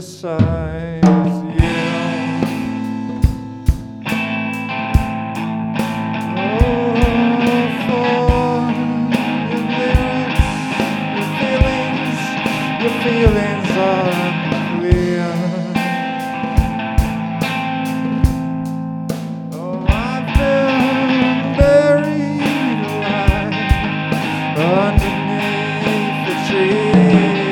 besides you. Your feelings are unclear. Oh, I've been buried alive underneath the tree.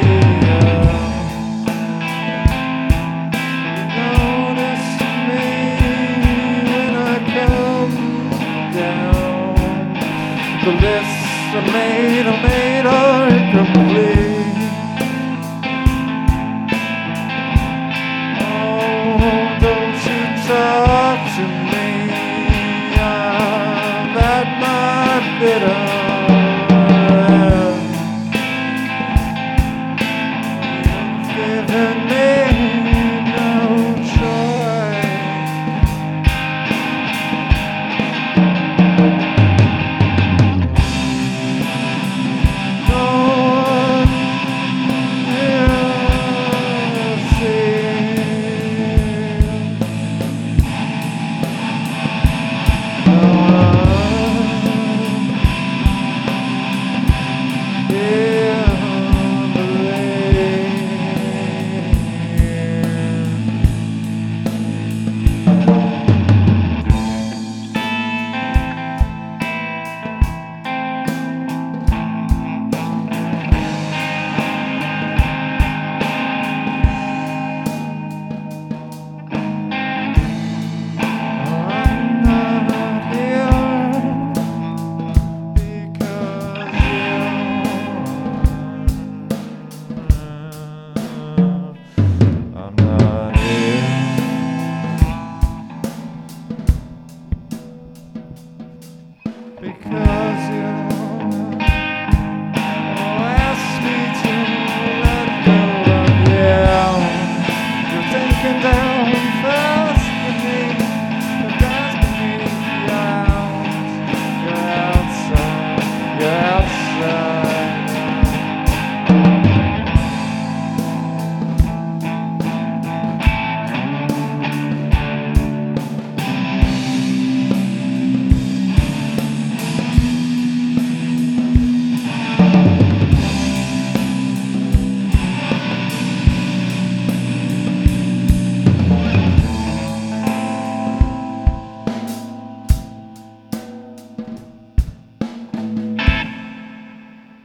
You notice me when I come down. The lists are made are incomplete. Talk to me, I'm at my bitter end. You've given me no choice. No one will see. Because you